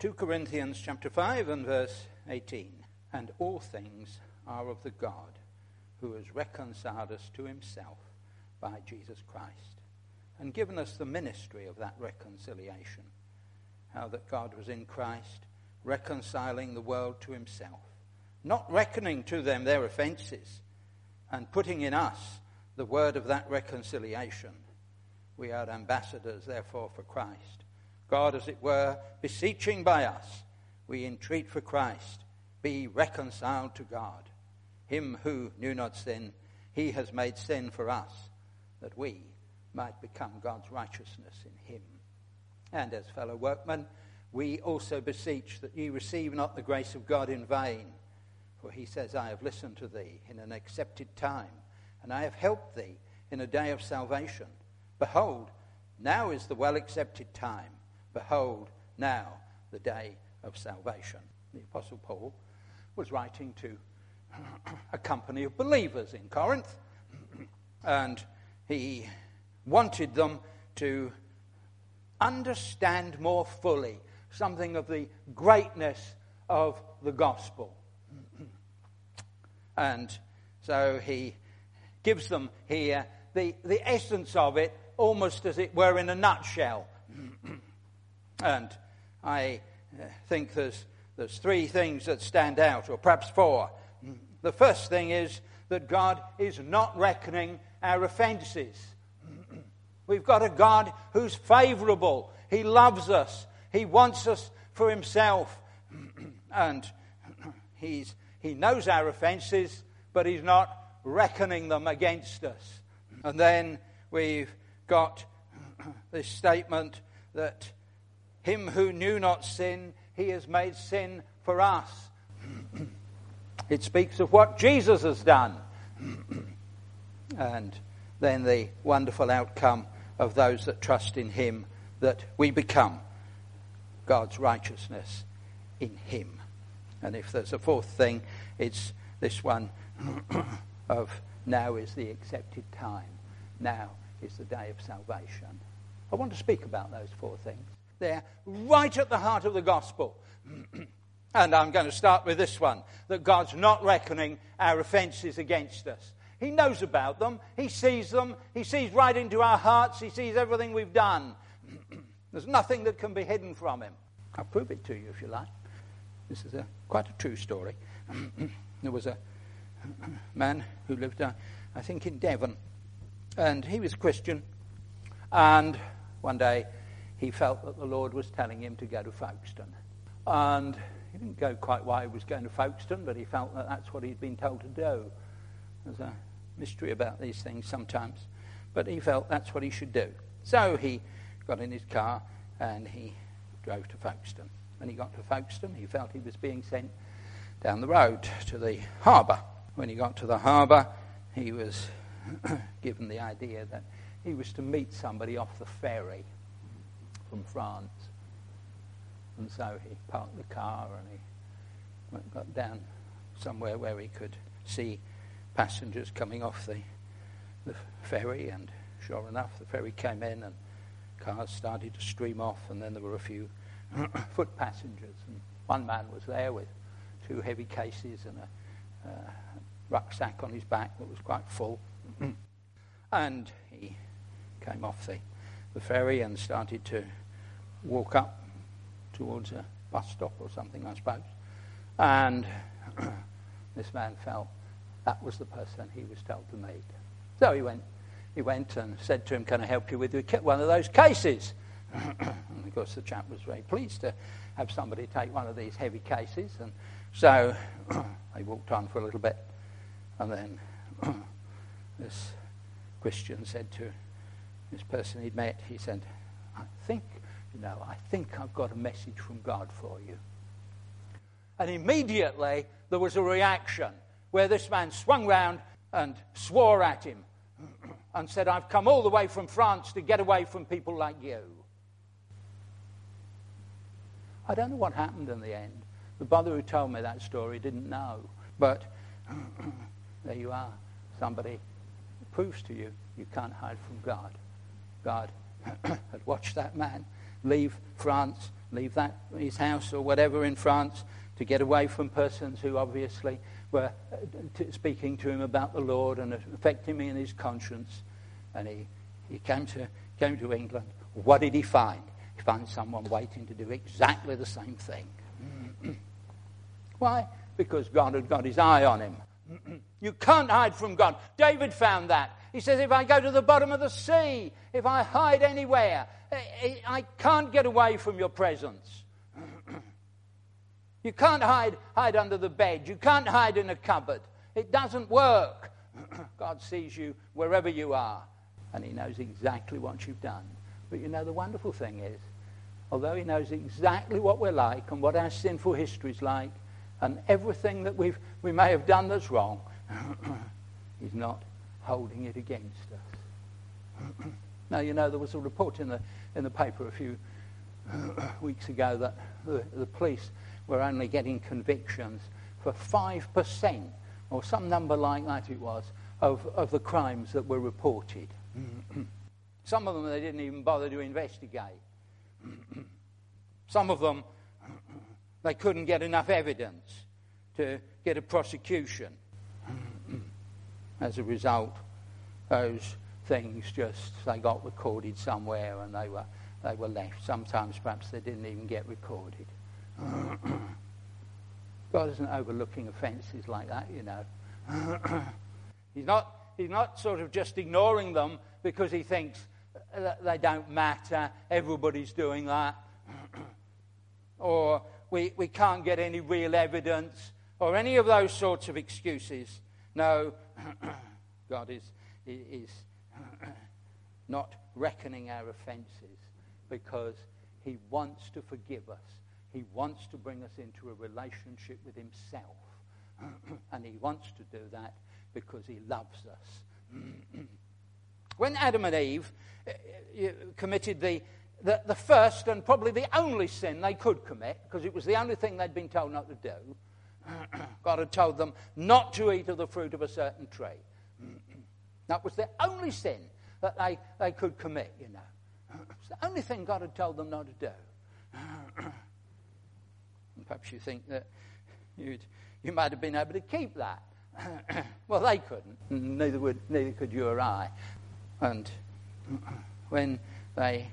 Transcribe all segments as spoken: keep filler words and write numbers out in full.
Second Corinthians chapter five and verse eighteen. And all things are of the God who has reconciled us to himself by Jesus Christ and given us the ministry of that reconciliation. How that God was in Christ reconciling the world to himself, not reckoning to them their offences, and putting in us the word of that reconciliation. We are ambassadors, therefore, for Christ. God, as it were, beseeching by us, we entreat for Christ, be reconciled to God. Him who knew not sin, he has made sin for us, that we might become God's righteousness in him. And as fellow workmen, we also beseech that ye receive not the grace of God in vain. For he says, I have listened to thee in an accepted time, and I have helped thee in a day of salvation. Behold, now is the well-accepted time. Behold, now the day of salvation. The Apostle Paul was writing to a company of believers in Corinth, and he wanted them to understand more fully something of the greatness of the gospel. And so he gives them here the, the essence of it, almost as it were in a nutshell. And I think there's, there's three things that stand out, or perhaps four. The first thing is that God is not reckoning our offences. We've got a God who's favourable. He loves us. He wants us for himself. And he's, he knows our offences, but he's not reckoning them against us. And then we've got this statement that him who knew not sin, he has made sin for us. It speaks of what Jesus has done. And then the wonderful outcome of those that trust in him, that we become God's righteousness in him. And if there's a fourth thing, it's this one of now is the accepted time. Now is the day of salvation. I want to speak about those four things. They're right at the heart of the gospel. And I'm going to start with this one, that God's not reckoning our offences against us. He knows about them. He sees them. He sees right into our hearts. He sees everything we've done. There's nothing that can be hidden from him. I'll prove it to you if you like. This is a, quite a true story. There was a man who lived, uh, I think, in Devon. And he was a Christian. And one day he felt that the Lord was telling him to go to Folkestone. And he didn't go quite why he was going to Folkestone, but he felt that that's what he'd been told to do. There's a mystery about these things sometimes. But he felt that's what he should do. So he got in his car and he drove to Folkestone. When he got to Folkestone, he felt he was being sent down the road to the harbour. When he got to the harbour, he was given the idea that he was to meet somebody off the ferry from France. And so he parked the car and he went, got down somewhere where he could see passengers coming off the, the ferry, and sure enough, the ferry came in and cars started to stream off, and then there were a few foot passengers, and one man was there with two heavy cases and a uh, rucksack on his back that was quite full. And he came off the, the ferry and started to walk up towards a bus stop or something, I suppose. And this man felt that was the person he was told to meet. So he went he went and said to him, can I help you with one of those cases? And of course the chap was very pleased to have somebody take one of these heavy cases. And so they walked on for a little bit. And then this Christian said to this person he'd met, he said, I think, you know, I think I've got a message from God for you. And immediately there was a reaction where this man swung round and swore at him and said, I've come all the way from France to get away from people like you. I don't know what happened in the end. The brother who told me that story didn't know. But there you are. Somebody proves to you you can't hide from God. God had watched that man leave France leave that his house or whatever in France to get away from persons who obviously were t- speaking to him about the Lord and affecting him in his conscience. And he, he came to came to England. What did he find? He found someone waiting to do exactly the same thing. Why? Because God had got his eye on him. You can't hide from God. David found that. He says, if I go to the bottom of the sea, if I hide anywhere, I can't get away from your presence. You can't hide, hide under the bed. You can't hide in a cupboard. It doesn't work. God sees you wherever you are, and he knows exactly what you've done. But you know, the wonderful thing is, although he knows exactly what we're like and what our sinful history's like, and everything that we've we may have done that's wrong, he's not holding it against us. Now, you know, there was a report in the in the paper a few weeks ago that the, the police were only getting convictions for five percent, or some number like that it was, of, of the crimes that were reported. Some of them they didn't even bother to investigate. Some of them they couldn't get enough evidence to get a prosecution. As a result, those things just, they got recorded somewhere and they were they were left. Sometimes perhaps they didn't even get recorded. God isn't overlooking offences like that, you know. He's not he's not sort of just ignoring them because he thinks that they don't matter, everybody's doing that. Or we, we can't get any real evidence, or any of those sorts of excuses. No, God is, is not reckoning our offences, because he wants to forgive us. He wants to bring us into a relationship with himself. And he wants to do that because he loves us. When Adam and Eve committed the, the, the first and probably the only sin they could commit, because it was the only thing they'd been told not to do, God had told them not to eat of the fruit of a certain tree. That was the only sin that they, they could commit, you know. It's the only thing God had told them not to do. And perhaps you think that you'd, you might have been able to keep that. Well, they couldn't. Neither would, neither could you or I. And when they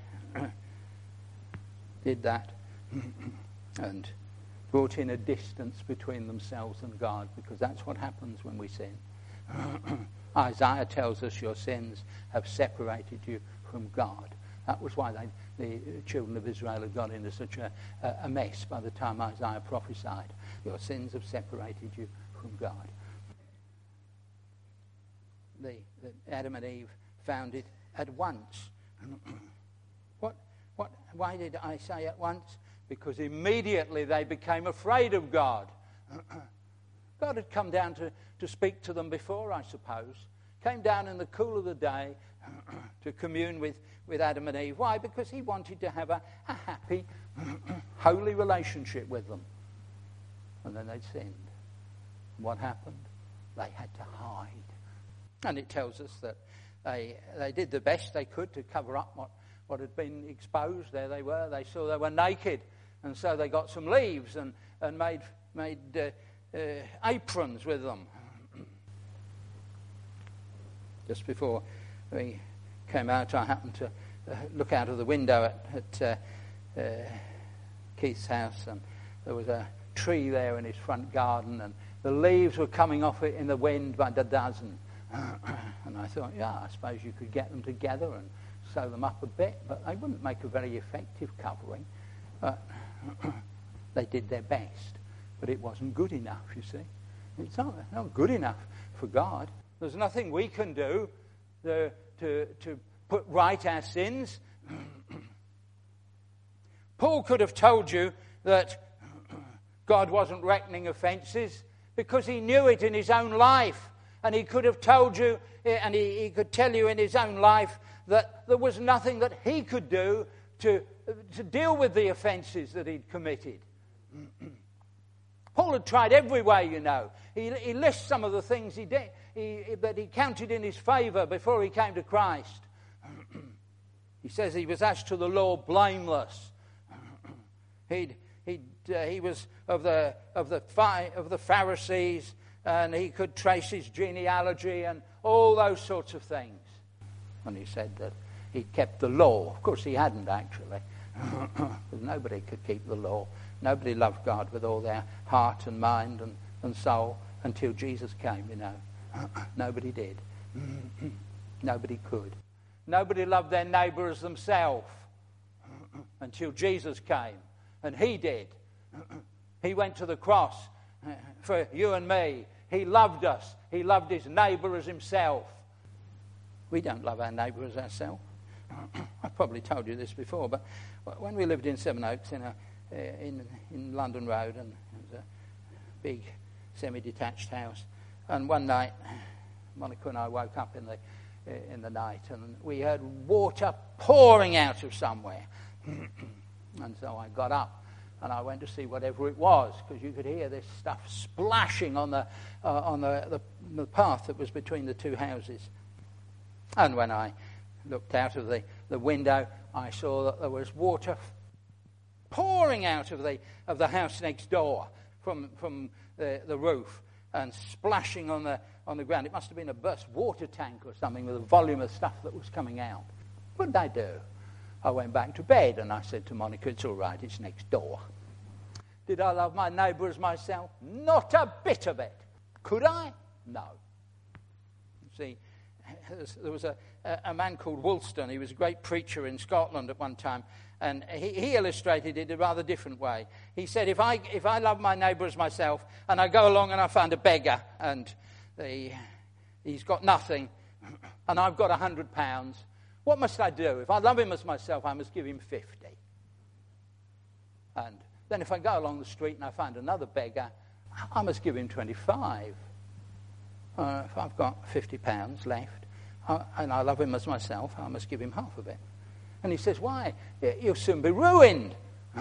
did that and brought in a distance between themselves and God, because that's what happens when we sin. Isaiah tells us your sins have separated you from God. That was why they, the children of Israel had got into such a, a mess by the time Isaiah prophesied. Your sins have separated you from God. The, the Adam and Eve found it at once. What? What? Why did I say at once? Because immediately they became afraid of God. God had come down to, to speak to them before, I suppose. Came down in the cool of the day to commune with, with Adam and Eve. Why? Because he wanted to have a, a happy, holy relationship with them. And then they'd sinned. What happened? They had to hide. And it tells us that they they did the best they could to cover up what, what had been exposed. There they were. They saw they were naked. And so they got some leaves and, and made, made uh, uh, aprons with them. Just before we came out, I happened to uh, look out of the window at, at uh, uh, Keith's house, and there was a tree there in his front garden, and the leaves were coming off it in the wind by the dozen. And I thought, yeah, I suppose you could get them together and sew them up a bit, but they wouldn't make a very effective covering. But they did their best, but it wasn't good enough, you see. It's not, not good enough for God. There's nothing we can do to, to, to put right our sins. Paul could have told you that God wasn't reckoning offences because he knew it in his own life. And he could have told you, and he, he could tell you in his own life, that there was nothing that he could do to, to deal with the offences that he'd committed. Paul had tried every way, you know. He, he lists some of the things he did, he, that he counted in his favour before he came to Christ. He says he was as to the law blameless. He'd, he'd, uh, he was of the, of, the fi- of the Pharisees, and he could trace his genealogy and all those sorts of things. And he said that he kept the law. Of course, he hadn't actually. Because nobody could keep the law. Nobody loved God with all their heart and mind and, and soul until Jesus came, you know. Nobody did. Nobody could. Nobody loved their neighbour as themselves until Jesus came. And he did. He went to the cross for you and me. He loved us. He loved his neighbour as himself. We don't love our neighbour as ourselves. I've probably told you this before, but when we lived in Sevenoaks in, a, in, in London Road, and it was a big semi-detached house, and one night Monica and I woke up in the in the night, and we heard water pouring out of somewhere. And so I got up and I went to see whatever it was, because you could hear this stuff splashing on the uh, on the, the the path that was between the two houses. And when I looked out of the, the window, I saw that there was water pouring out of the of the house next door from from the, the roof and splashing on the on the ground. It must have been a burst water tank or something with a volume of stuff that was coming out. What did I do? I went back to bed and I said to Monica, it's all right, it's next door. Did I love my neighbour as myself? Not a bit of it. Could I? No. You see, there was a, a man called Woolston. He was a great preacher in Scotland at one time, and he, he illustrated it a rather different way. He said, if I if I love my neighbour as myself, and I go along and I find a beggar, and the, he's got nothing, and I've got a hundred pounds, what must I do? If I love him as myself, I must give him fifty. And then if I go along the street and I find another beggar, I must give him twenty-five. Uh, if I've got fifty pounds left, uh, and I love him as myself, I must give him half of it. And he says, why? You'll soon be ruined.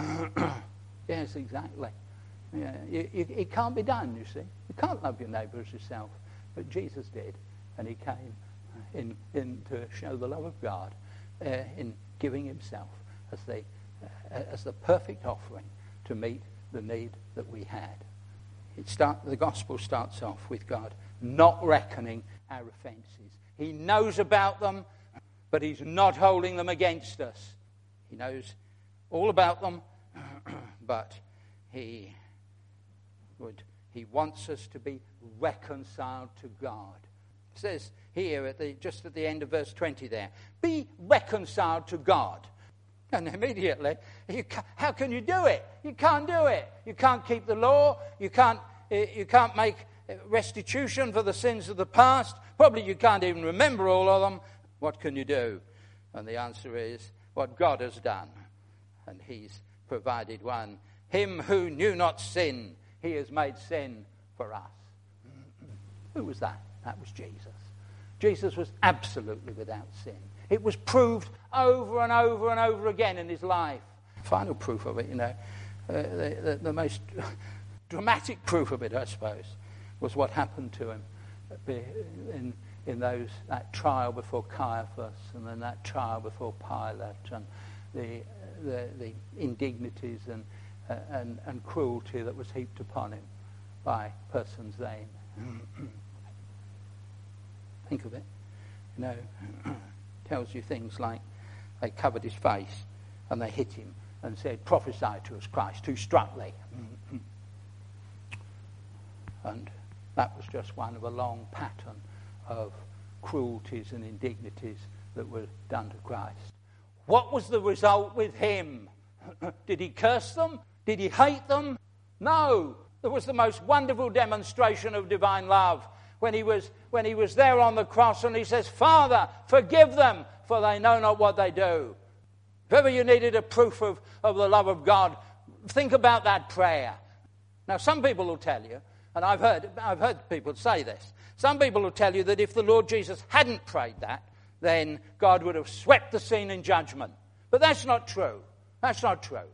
Yes, exactly. Yeah, you, you, it can't be done, you see. You can't love your neighbour as yourself. But Jesus did, and he came in, in to show the love of God uh, in giving himself as the, uh, as the perfect offering to meet the need that we had. It start, the gospel starts off with God not reckoning our offences. He knows about them, but he's not holding them against us. He knows all about them, but he would he wants us to be reconciled to God. It says here at the just at the end of verse twenty there, be reconciled to God. And immediately, you ca- how can you do it? You can't do it. You can't keep the law. You can't you can't make restitution for the sins of the past. Probably you can't even remember all of them. What can you do? And the answer is what God has done. And he's provided one. Him who knew not sin, he has made sin for us. Who was that? That was Jesus. Jesus was absolutely without sin. It was proved over and over and over again in his life. Final proof of it, you know, uh, the, the, the most dramatic proof of it, I suppose, was what happened to him in in those that trial before Caiaphas, and then that trial before Pilate, and the the, the indignities and, uh, and and cruelty that was heaped upon him by persons then. Think of it, you know. Tells you things like they covered his face and they hit him and said, "Prophesy to us, Christ, who struck thee?" And that was just one of a long pattern of cruelties and indignities that were done to Christ. What was the result with him? Did he curse them? Did he hate them? No. There was the most wonderful demonstration of divine love when he was when he was there on the cross, and he says, "Father, forgive them, for they know not what they do." If ever you needed a proof of, of the love of God, think about that prayer. Now, some people will tell you, and I've heard I've heard people say this, some people will tell you that if the Lord Jesus hadn't prayed that, then God would have swept the scene in judgment. But that's not true. That's not true.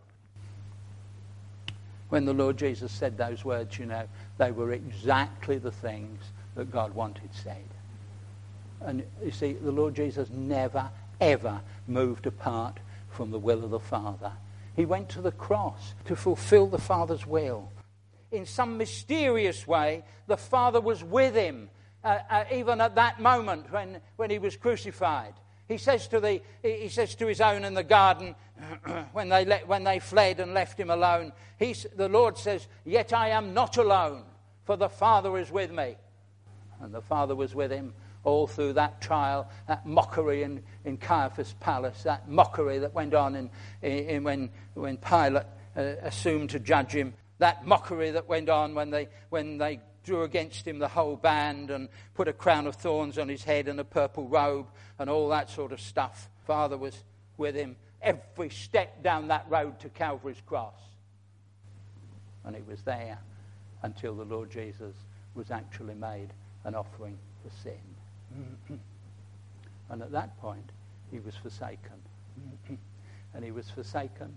When the Lord Jesus said those words, you know, they were exactly the things that God wanted said. And you see, the Lord Jesus never, ever moved apart from the will of the Father. He went to the cross to fulfill the Father's will. In some mysterious way, the Father was with him, uh, uh, even at that moment when, when he was crucified. He says to the he says to his own in the garden when they let, when they fled and left him alone. He, the Lord says, "Yet I am not alone, for the Father is with me." And the Father was with him all through that trial, that mockery in, in Caiaphas' palace, that mockery that went on in, in when when Pilate uh, assumed to judge him, that mockery that went on when they when they drew against him the whole band and put a crown of thorns on his head and a purple robe and all that sort of stuff. Father was with him every step down that road to Calvary's cross. And he was there until the Lord Jesus was actually made an offering for sin. And at that point, he was forsaken. And he was forsaken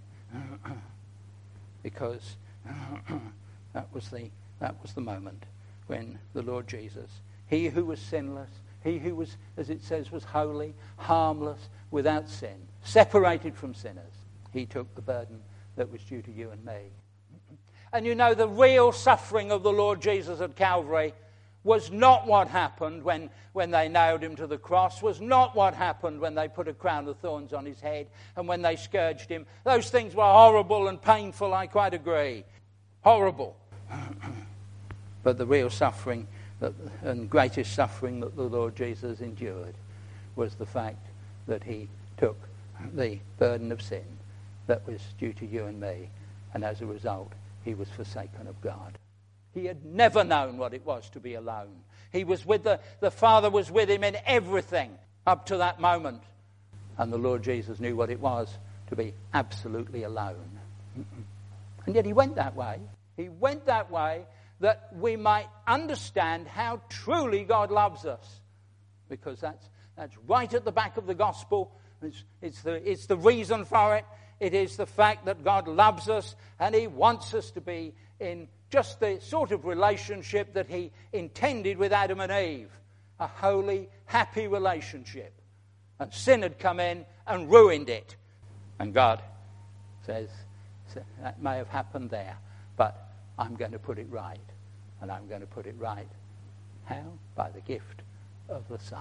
because that was the that was the moment when the Lord Jesus, he who was sinless, he who was, as it says, was holy, harmless, without sin, separated from sinners, he took the burden that was due to you and me. And you know, the real suffering of the Lord Jesus at Calvary was not what happened when, when they nailed him to the cross, was not what happened when they put a crown of thorns on his head and when they scourged him. Those things were horrible and painful, I quite agree. Horrible. But the real suffering that, and greatest suffering that the Lord Jesus endured was the fact that he took the burden of sin that was due to you and me, and as a result, he was forsaken of God. He had never known what it was to be alone. He was with the, the Father was with him in everything up to that moment. And the Lord Jesus knew what it was to be absolutely alone. And yet he went that way. He went that way that we might understand how truly God loves us. Because that's that's right at the back of the gospel. It's, it's, the, it's the reason for it. It is the fact that God loves us and he wants us to be in just the sort of relationship that he intended with Adam and Eve. A holy, happy relationship. And sin had come in and ruined it. And God says, that may have happened there, but I'm going to put it right. And I'm going to put it right. How? By the gift of the Son.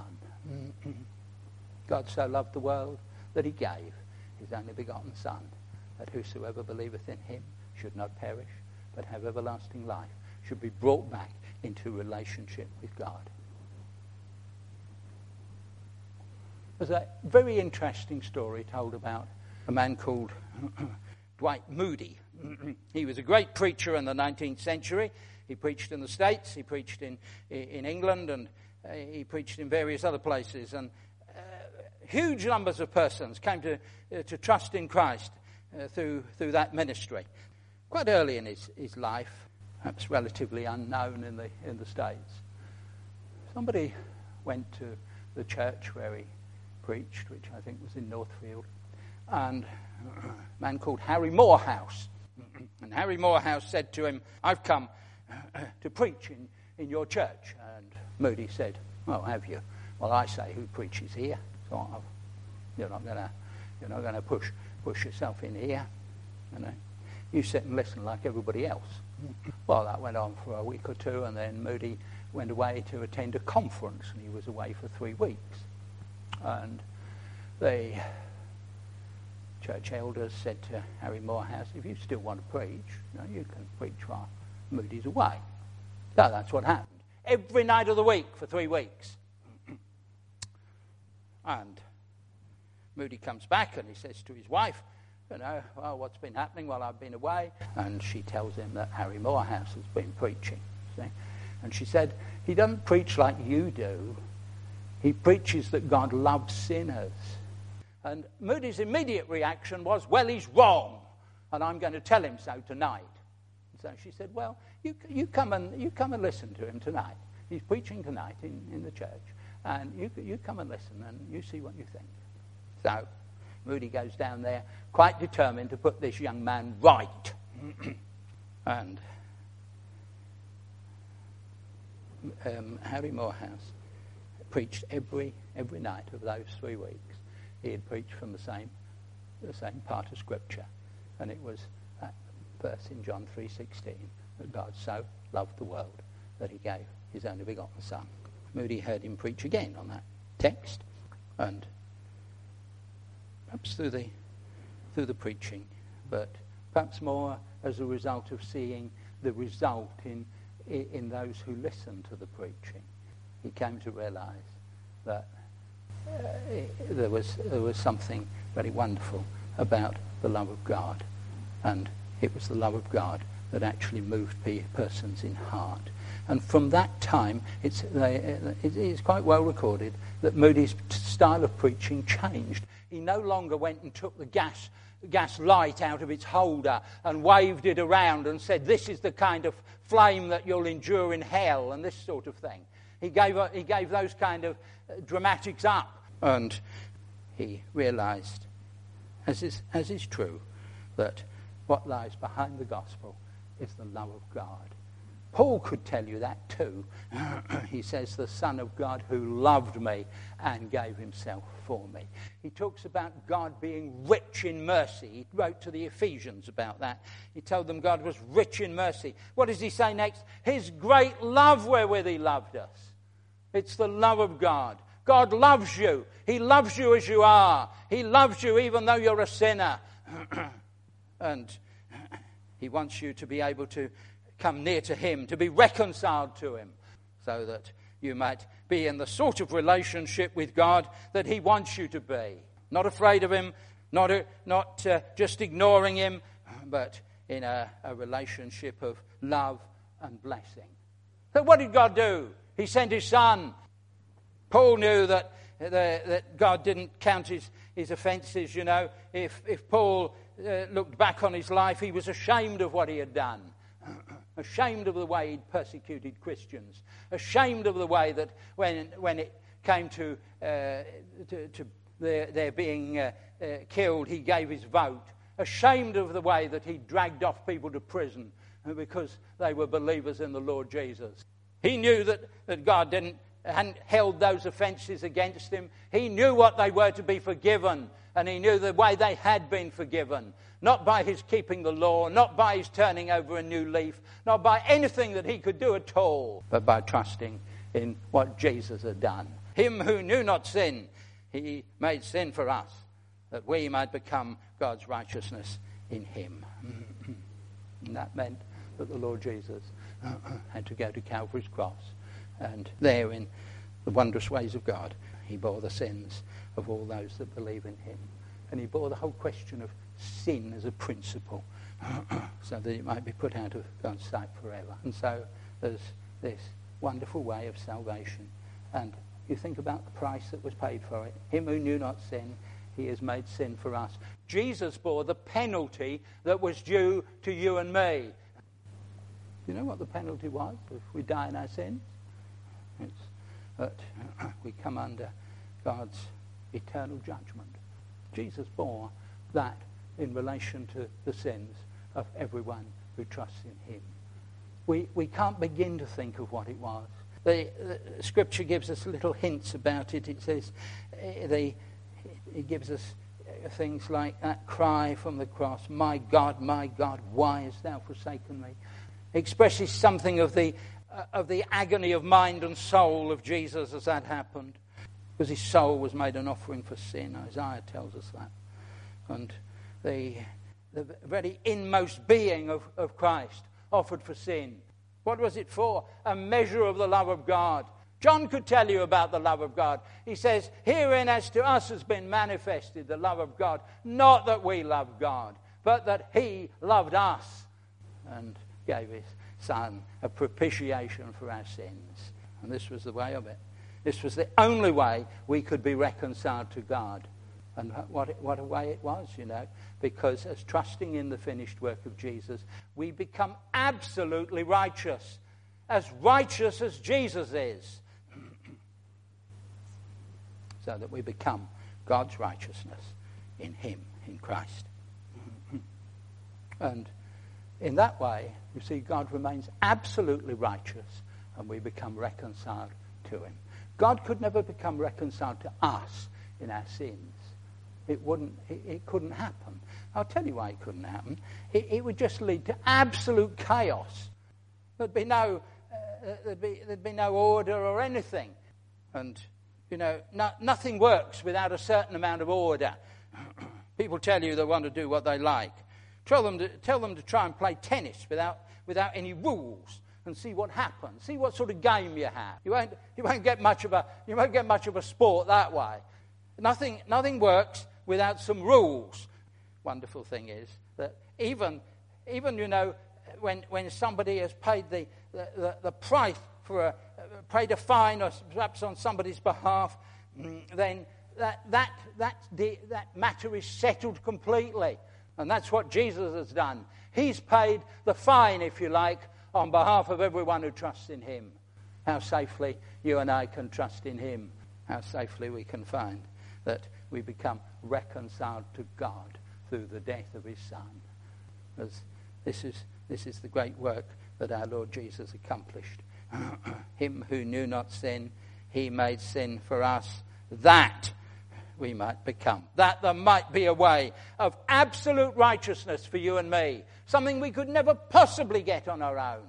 God so loved the world that he gave his only begotten Son, that whosoever believeth in him should not perish, but have everlasting life, should be brought back into relationship with God. There's a very interesting story told about a man called Dwight Moody. He was a great preacher in the nineteenth century. He preached in the States, he preached in in England, and uh, he preached in various other places. And uh, huge numbers of persons came to uh, to trust in Christ uh, through through that ministry. Quite early in his, his life, perhaps relatively unknown in the in the States, somebody went to the church where he preached, which I think was in Northfield, and a man called Harry Morehouse. And Harry Morehouse said to him, "I've come to preach in, in your church." And Moody said, "Oh, have you? Well, I say, who preaches here? So I've, you're not going to you're not going to push push yourself in here, you know. You sit and listen like everybody else." Well, that went on for a week or two, and then Moody went away to attend a conference, and he was away for three weeks. And the church elders said to Harry Morehouse, "If you still want to preach, you know, you can preach while Moody's away." So that's what happened. Every night of the week for three weeks. And Moody comes back and he says to his wife, you know, "Well, what's been happening while I've been away?" And she tells him that Harry Morehouse has been preaching. See? And she said, "He doesn't preach like you do. He preaches that God loves sinners." And Moody's immediate reaction was, "Well, he's wrong, and I'm going to tell him so tonight." So she said, "Well, you you come and you come and listen to him tonight. He's preaching tonight in, in the church, and you you come and listen, and you see what you think." So Moody goes down there, quite determined to put this young man right, and um, Harry Morehouse preached every every night of those three weeks. He had preached from the same the same part of Scripture, And it was that verse in John three sixteen, that God so loved the world that he gave his only begotten Son. Moody heard him preach again on that text, and perhaps through the through the preaching, but perhaps more as a result of seeing the result in in those who listened to the preaching, he came to realise that uh, it, there was there was something very wonderful about the love of God, and it was the love of God that actually moved persons in heart. And from that time, it's, they, it's quite well recorded that Moody's style of preaching changed. He no longer went and took the gas gas light out of its holder and waved it around and said, this is the kind of flame that you'll endure in hell, and this sort of thing. He gave, he gave those kind of dramatics up. And he realised, as is, as is true, that what lies behind the gospel is the love of God. Paul could tell you that too. He says, the Son of God who loved me and gave himself for me. He talks about God being rich in mercy. He wrote to the Ephesians about that. He told them God was rich in mercy. What does he say next? His great love wherewith he loved us. It's the love of God. God loves you. He loves you as you are. He loves you even though you're a sinner. And he wants you to be able to come near to him, to be reconciled to him, so that you might be in the sort of relationship with God that he wants you to be. Not afraid of him, not, a, not uh, just ignoring him, but in a, a relationship of love and blessing. So what did God do? He sent his Son. Paul knew that, the, that God didn't count his, his offences, you know. If, if Paul uh, looked back on his life, he was ashamed of what he had done. Ashamed of the way he'd persecuted Christians. Ashamed of the way that when when it came to uh, to, to their, their being uh, uh, killed, he gave his vote. Ashamed of the way that he dragged off people to prison because they were believers in the Lord Jesus. He knew that, that God didn't hadn't held those offences against him. He knew what they were to be forgiven, and he knew the way they had been forgiven. Not by his keeping the law, not by his turning over a new leaf, not by anything that he could do at all, but by trusting in what Jesus had done. Him who knew not sin, he made sin for us, that we might become God's righteousness in him. And that meant that the Lord Jesus had to go to Calvary's cross, and there in the wondrous ways of God, he bore the sins of all those that believe in him. And he bore the whole question of sin as a principle, so that it might be put out of God's sight forever. And so there's this wonderful way of salvation. And you think about the price that was paid for it. Him who knew not sin, he has made sin for us. Jesus bore the penalty that was due to you and me. You know what the penalty was if we die in our sins? It's that we come under God's eternal judgment. Jesus bore that in relation to the sins of everyone who trusts in him. We we can't begin to think of what it was. The, the Scripture gives us little hints about it. It says, uh, the, it gives us things like that cry from the cross, my God, my God, why hast thou forsaken me? It expresses something of the, uh, of the agony of mind and soul of Jesus as that happened. Because his soul was made an offering for sin. Isaiah tells us that. And the, the very inmost being of, of Christ offered for sin. What was it for? A measure of the love of God. John could tell you about the love of God. He says, herein as to us has been manifested the love of God. Not that we love God, but that he loved us and gave his Son a propitiation for our sins. And this was the way of it. This was the only way we could be reconciled to God. And what, what a way it was, you know. Because as trusting in the finished work of Jesus, we become absolutely righteous. As righteous as Jesus is. So that we become God's righteousness in him, in Christ. And in that way, you see, God remains absolutely righteous and we become reconciled to him. God could never become reconciled to us in our sins. It wouldn't. It, it couldn't happen. I'll tell you why it couldn't happen. It, it would just lead to absolute chaos. There'd be no, uh, there'd be there'd be no order or anything, and you know, no, nothing works without a certain amount of order. People tell you they want to do what they like. Tell them to tell them to try and play tennis without without any rules, and see what happens. See what sort of game you have. You won't you won't get much of a you won't get much of a sport that way. Nothing nothing works without some rules. Wonderful thing is that even even you know when when somebody has paid the the, the, the price for a uh, paid a fine or perhaps on somebody's behalf, then that that that the, that matter is settled completely, and that's what Jesus has done. He's paid the fine, if you like, on behalf of everyone who trusts in him. How safely you and I can trust in him. How safely we can find that we become reconciled to God through the death of his Son. As this is this is the great work that our Lord Jesus accomplished. Him who knew not sin, he made sin for us, that we might become. That there might be a way of absolute righteousness for you and me. Something we could never possibly get on our own.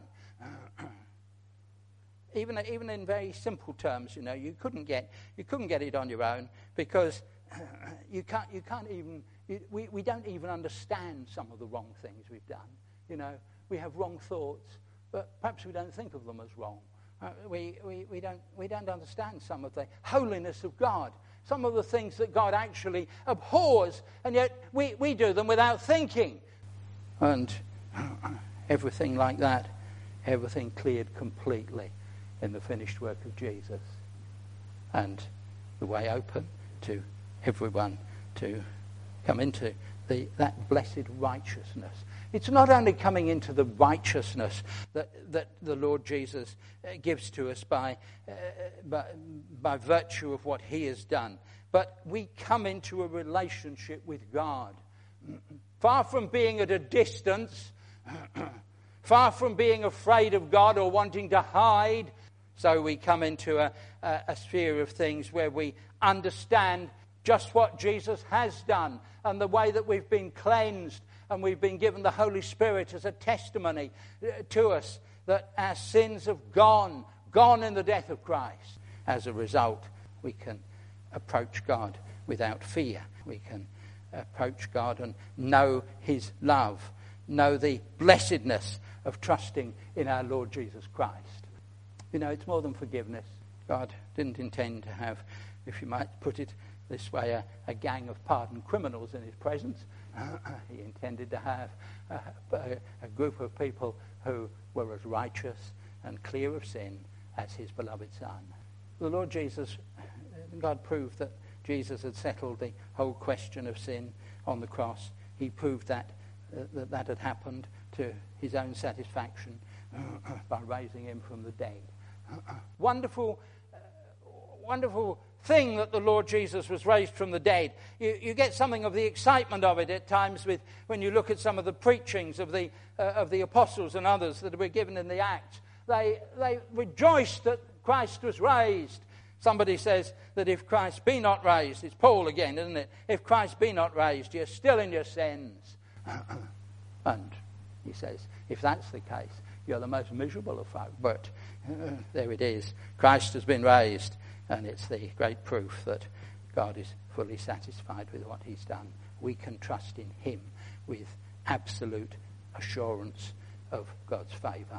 Even, even in very simple terms, you know, you couldn't get you couldn't get it on your own, because you can't you can't even you, we, we don't even understand some of the wrong things we've done. You know, we have wrong thoughts, but perhaps we don't think of them as wrong. Uh, we, we, we don't we don't understand some of the holiness of God, some of the things that God actually abhors, and yet we, we do them without thinking. And everything like that, everything cleared completely in the finished work of Jesus. And the way open to everyone to come into the, that blessed righteousness. It's not only coming into the righteousness that, that the Lord Jesus gives to us by, uh, by, by virtue of what he has done, but we come into a relationship with God. Far from being at a distance, far from being afraid of God or wanting to hide, so we come into a, a, a sphere of things where we understand just what Jesus has done and the way that we've been cleansed, and we've been given the Holy Spirit as a testimony to us that our sins have gone, gone in the death of Christ. As a result, we can approach God without fear. We can approach God and know his love, know the blessedness of trusting in our Lord Jesus Christ. You know, it's more than forgiveness. God didn't intend to have, if you might put it this way, a, a gang of pardoned criminals in his presence. He intended to have a, a, a group of people who were as righteous and clear of sin as his beloved Son. The Lord Jesus, God proved that Jesus had settled the whole question of sin on the cross. He proved that uh, that, that had happened to his own satisfaction uh, by raising him from the dead. Uh, wonderful, uh, wonderful thing that the Lord Jesus was raised from the dead. You, you get something of the excitement of it at times with when you look at some of the preachings of the uh, of the apostles and others that were given in the Acts. They they rejoiced that Christ was raised. Somebody says that if Christ be not raised, it's Paul again, isn't it? If Christ be not raised, you're still in your sins. And he says, if that's the case, you're the most miserable of folk. But uh, there it is. Christ has been raised, and it's the great proof that God is fully satisfied with what he's done. We can trust in him with absolute assurance of God's favour.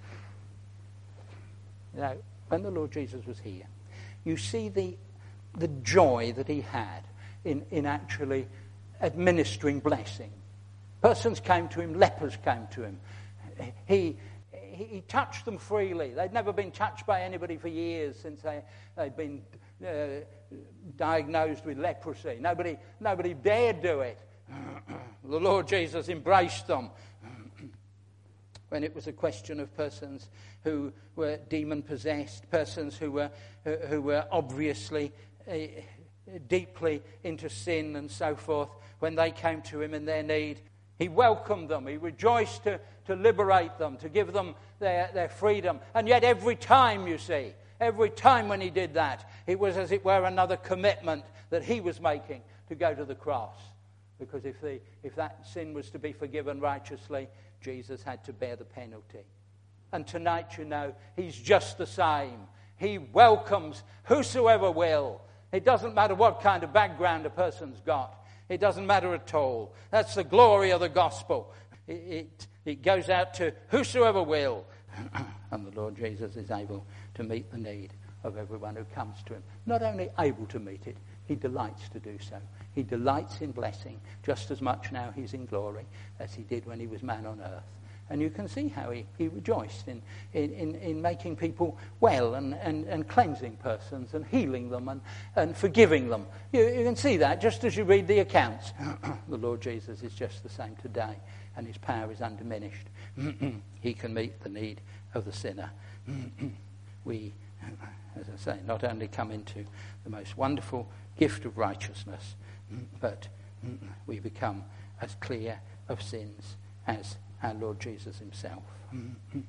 You know, when the Lord Jesus was here, you see the the joy that he had in, in actually administering blessing. Persons came to him, lepers came to him. He, he, he touched them freely. They'd never been touched by anybody for years since they, they'd been uh, diagnosed with leprosy. Nobody, nobody dared do it. The Lord Jesus embraced them. When it was a question of persons who were demon-possessed, persons who were who were obviously uh, deeply into sin and so forth, when they came to him in their need, he welcomed them. He rejoiced to, to liberate them, to give them their, their freedom. And yet every time, you see, every time when he did that, it was as it were another commitment that he was making to go to the cross. Because if the if that sin was to be forgiven righteously, Jesus had to bear the penalty. And tonight, you know, he's just the same. He welcomes whosoever will. It doesn't matter what kind of background a person's got. It doesn't matter at all. That's the glory of the gospel. It, it, it goes out to whosoever will. And the Lord Jesus is able to meet the need of everyone who comes to him. Not only able to meet it, he delights to do so. He delights in blessing just as much now he's in glory as he did when he was man on earth. And you can see how he, he rejoiced in, in, in, in making people well and, and, and cleansing persons and healing them and, and forgiving them. You, you can see that just as you read the accounts. The Lord Jesus is just the same today, and his power is undiminished. He can meet the need of the sinner. We, as I say, not only come into the most wonderful gift of righteousness, but we become as clear of sins as our Lord Jesus himself. There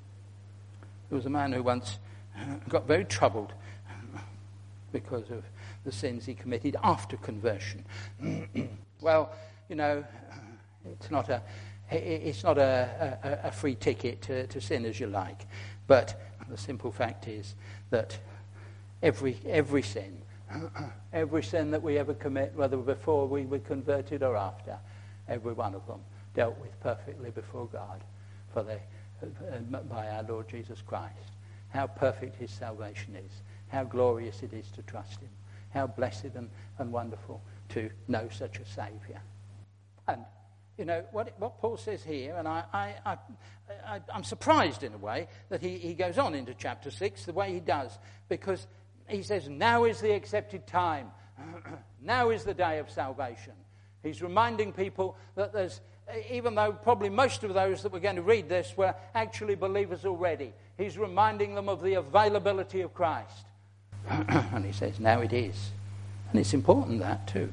was a man who once got very troubled because of the sins he committed after conversion. Well, you know, it's not a it's not a, a, a free ticket to, to sin as you like, but the simple fact is that every every sin, every sin that we ever commit, whether before we were converted or after, every one of them dealt with perfectly before God for the, uh, by our Lord Jesus Christ. How perfect his salvation is. How glorious it is to trust him. How blessed and, and wonderful to know such a Saviour. And, you know, what, what Paul says here, and I, I, I, I, I'm surprised in a way that he, he goes on into chapter six the way he does, because he says, now is the accepted time. Now is the day of salvation. He's reminding people that there's, even though probably most of those that were going to read this were actually believers already, he's reminding them of the availability of Christ. And he says, now it is. And it's important, that too.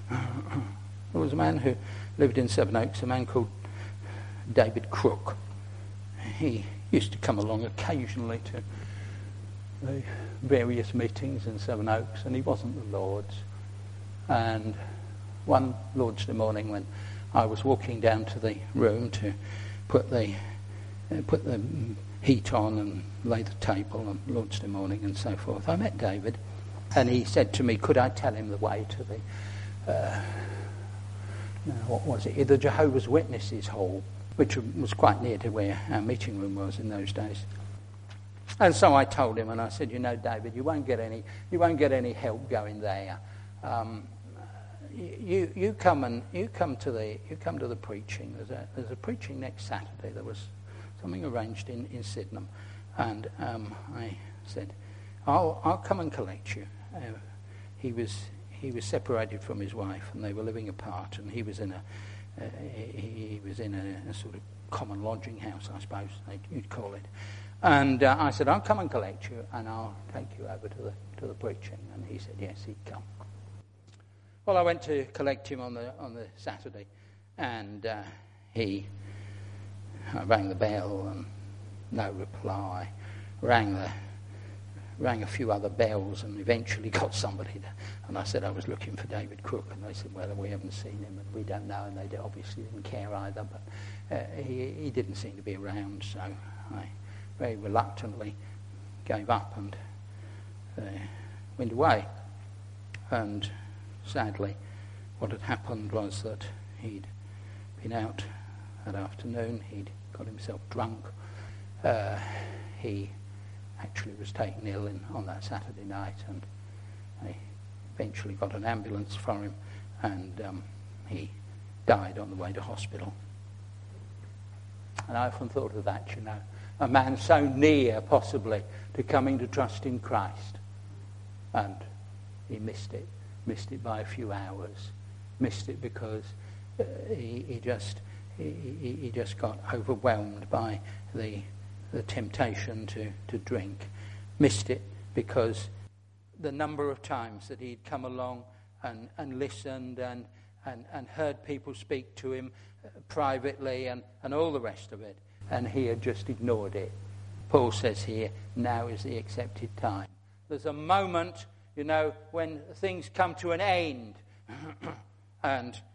There was a man who lived in Sevenoaks, a man called David Crook. He used to come along occasionally to the various meetings in Sevenoaks, and he wasn't the Lord's. And one Lord's Day morning, when I was walking down to the room to put the uh, put the heat on and lay the table on Lord's Day morning and so forth, I met David, and he said to me, could I tell him the way to the uh, no, what was it, the Jehovah's Witnesses hall, which was quite near to where our meeting room was in those days. And so I told him, and I said, you know, David, you won't get any you won't get any help going there. Um, You you come and you come to the you come to the preaching. There's a there's a preaching next Saturday. There was something arranged in, in Sydenham, and um, I said, I'll I'll come and collect you. Uh, he was he was separated from his wife, and they were living apart, and he was in a uh, he, he was in a, a sort of common lodging house, I suppose you'd call it. And uh, I said, I'll come and collect you, and I'll take you over to the to the preaching. And he said, yes, he'd come. Well, I went to collect him on the on the Saturday, and uh, he I rang the bell and no reply. Rang the rang a few other bells and eventually got somebody to, and I said I was looking for David Crook, and they said, well, we haven't seen him and we don't know, and they obviously didn't care either, but uh, he, he didn't seem to be around, so I very reluctantly gave up and uh, went away. And sadly, what had happened was that he'd been out that afternoon, he'd got himself drunk, uh, he actually was taken ill in, on that Saturday night, and they eventually got an ambulance for him, and um, he died on the way to hospital. And I often thought of that, you know, a man so near possibly to coming to trust in Christ, and he missed it. Missed it by a few hours. Missed it because uh, he, he just he, he just got overwhelmed by the the temptation to, to drink. Missed it because the number of times that he'd come along and, and listened and, and, and heard people speak to him uh, privately and, and all the rest of it, and he had just ignored it. Paul says here, now is the accepted time. There's a moment, you know, when things come to an end and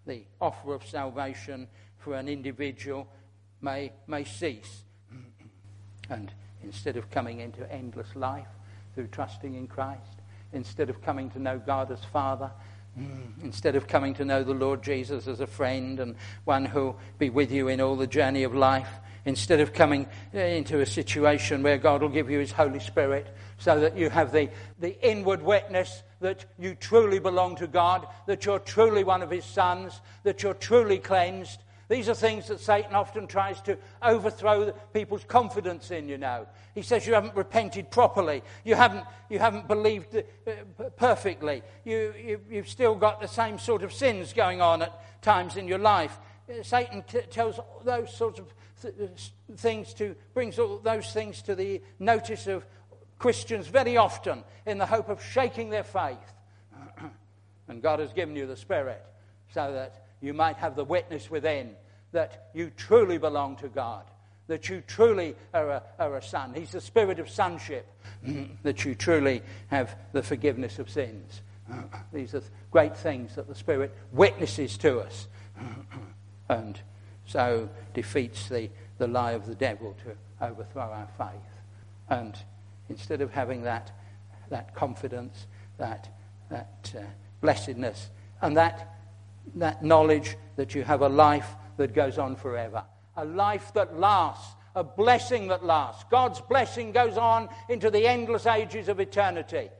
the offer of salvation for an individual may, may cease. And instead of coming into endless life through trusting in Christ, instead of coming to know God as Father, instead of coming to know the Lord Jesus as a friend and one who'll be with you in all the journey of life, instead of coming into a situation where God will give you his Holy Spirit so that you have the, the inward witness that you truly belong to God, that you're truly one of his sons, that you're truly cleansed. These are things that Satan often tries to overthrow people's confidence in, you know. He says you haven't repented properly. You haven't you haven't believed perfectly. You, you, you've still got the same sort of sins going on at times in your life. Satan t- tells those sorts of th- things to, brings all those things to the notice of Christians very often in the hope of shaking their faith. And God has given you the Spirit so that you might have the witness within that you truly belong to God, that you truly are a, are a son. He's the spirit of sonship, that you truly have the forgiveness of sins. These are great things that the Spirit witnesses to us and so defeats the, the lie of the devil to overthrow our faith. And instead of having that, that confidence, that, that uh, blessedness, and that that knowledge that you have a life that goes on forever, a life that lasts, a blessing that lasts. God's blessing goes on into the endless ages of eternity.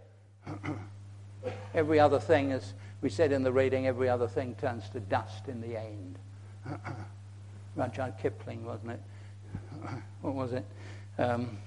Every other thing, as we said in the reading, every other thing turns to dust in the end. Rudyard Kipling, wasn't it? What was it? Um,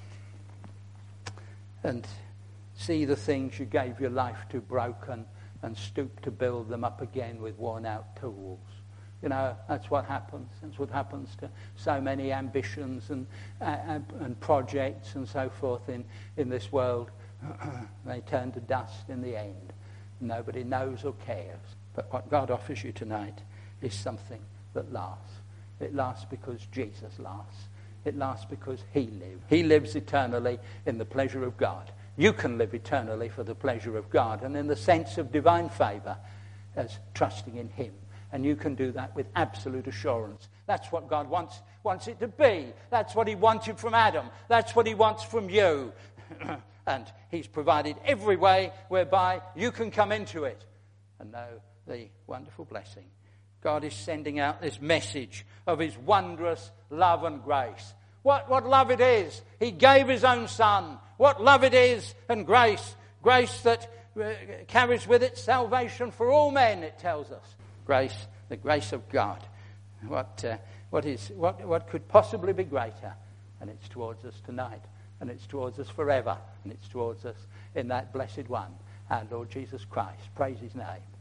and see the things you gave your life to broken, and stoop to build them up again with worn-out tools. You know, that's what happens. That's what happens to so many ambitions and uh, and projects and so forth in, in this world. They turn to dust in the end. Nobody knows or cares. But what God offers you tonight is something that lasts. It lasts because Jesus lasts. It lasts because he lives. He lives eternally in the pleasure of God. You can live eternally for the pleasure of God and in the sense of divine favour as trusting in him. And you can do that with absolute assurance. That's what God wants, wants it to be. That's what he wanted from Adam. That's what he wants from you. And he's provided every way whereby you can come into it and know the wonderful blessing. God is sending out this message of his wondrous love and grace. What, what love it is. He gave his own son. What love it is and grace. Grace that uh, carries with it salvation for all men, it tells us. Grace, the grace of God. What, uh, what, is, what, what could possibly be greater? And it's towards us tonight. And it's towards us forever. And it's towards us in that blessed one, our Lord Jesus Christ. Praise his name.